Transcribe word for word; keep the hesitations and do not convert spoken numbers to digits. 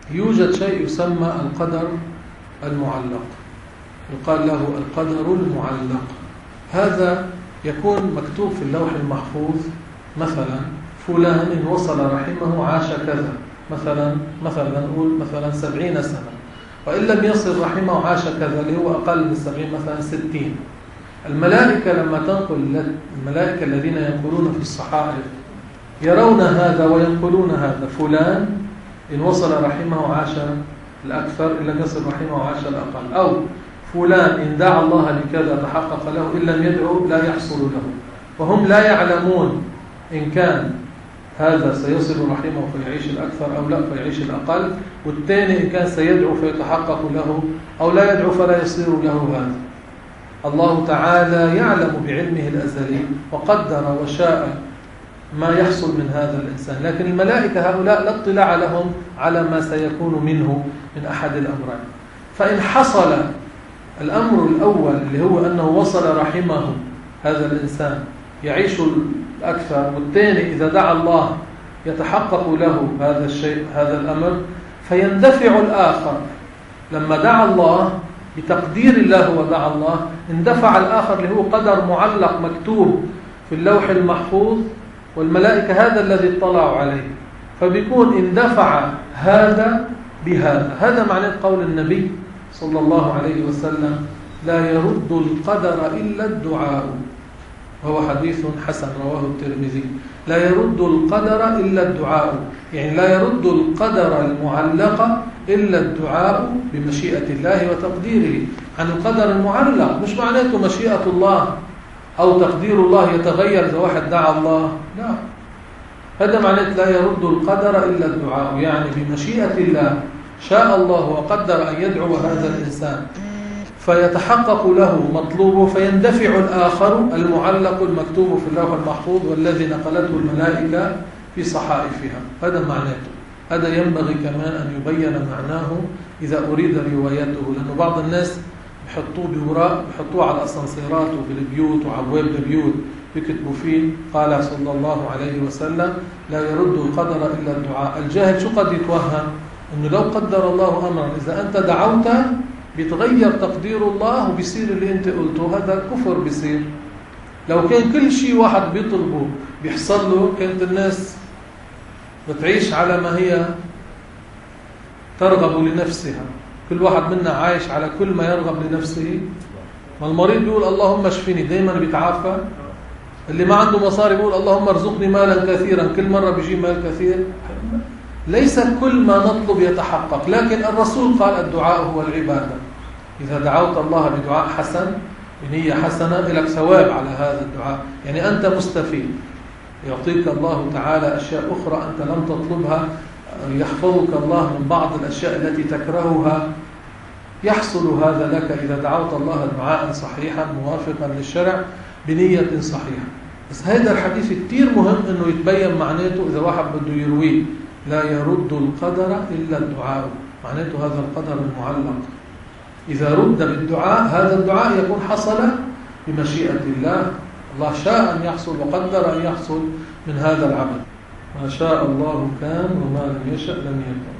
يوجد شيء يسمى القدر المعلق، يقال له القدر المعلق. هذا يكون مكتوب في اللوح المحفوظ، مثلا فلان إن وصل رحمه عاش كذا، مثلا مثلا نقول مثلا سبعين سنة، وإن لم يصل رحمه عاش كذا اللي هو أقل من سبعين، مثلا ستين. الملائكة لما تنقل، الملائكة الذين ينقلون في الصحائف يرون هذا وينقلون هذا، فلان إن وصل رحمه عاش الأكثر، إن لم يصل رحمه عاش الأقل، أو فلان إن دعا الله لكذا تحقق له، إن لم يدعو لا يحصل له. وهم لا يعلمون إن كان هذا سيصل رحمه فيعيش الأكثر أو لا فيعيش الأقل، والثاني إن كان سيدعو فيتحقق له أو لا يدعو فلا يصير له هذا. الله تعالى يعلم بعلمه الأزلي وقدر وشاء ما يحصل من هذا الإنسان، لكن الملائكة هؤلاء لا اطلاع لهم على ما سيكون منه من أحد الأمرين. فإن حصل الأمر الأول اللي هو أنه وصل رحمه هذا الإنسان يعيش الأكثر، والثاني إذا دعا الله يتحقق له هذا الشيء هذا الأمر، فيندفع الآخر. لما دعا الله بتقدير الله ودعا الله، اندفع الآخر اللي هو قدر معلق مكتوب في اللوح المحفوظ، والملائكة هذا الذي اطلعوا عليه، فبيكون اندفع هذا بهذا. هذا معنى قول النبي صلى الله عليه وسلم: لا يرد القدر إلا الدعاء، وهو حديث حسن رواه الترمذي. لا يرد القدر إلا الدعاء، يعني لا يرد القدر المعلق إلا الدعاء بمشيئة الله وتقديره. عن القدر المعلق مش معناته مشيئة الله أو تقدير الله يتغير إذا واحد دعا الله، لا، هذا معناته لا يرد القدر إلا الدعاء، يعني بمشيئة الله شاء الله وقدر أن يدعو هذا الإنسان فيتحقق له مطلوبه، فيندفع الآخر المعلق المكتوب في اللوح المحفوظ والذي نقلته الملائكة في صحائفها. هذا معناته. هذا ينبغي كمان أن يبين معناه إذا أريد روايته، لأنه بعض الناس بحطوه بوراء، بحطوه على الأسانسيرات وبالبيوت وعبواب البيوت، بيكتبوا فيه قال صلى الله عليه وسلم: لا يرد القدر إلا الدعاء. الجاهل شو قد يتوهم؟ إنه لو قدر الله أمرا إذا أنت دعوت بيتغير تقدير الله وبيصير اللي أنت قلته، هذا كفر بيصير. لو كان كل شيء واحد بيطلبه بيحصل له، كانت الناس بتعيش على ما هي ترغب لنفسها، كل واحد منا عايش على كل ما يرغب لنفسه. ما المريض بيقول اللهم اشفني، دايما بيتعافى. اللي ما عنده مصاري بيقول اللهم ارزقني مالا كثيرا، كل مرة بيجي مال كثير. ليس كل ما نطلب يتحقق، لكن الرسول قال الدعاء هو العبادة. إذا دعوت الله بدعاء حسن بنية حسنة لك ثواب على هذا الدعاء، يعني أنت مستفيد. يعطيك الله تعالى أشياء أخرى أنت لم تطلبها، يحفظك الله من بعض الأشياء التي تكرهها. يحصل هذا لك إذا دعوت الله دعاء صحيحا موافقا للشرع بنية صحيحة. بس هذا الحديث كتير مهم أنه يتبين معناته إذا واحد بده يرويه. لا يرد القدر إلا الدعاء، معناته هذا القدر المعلق إذا رد بالدعاء، هذا الدعاء يكون حصل بمشيئة الله. الله شاء أن يحصل وقدر أن يحصل من هذا العمل. ما شاء الله كان وما لم يشأ لم يكن.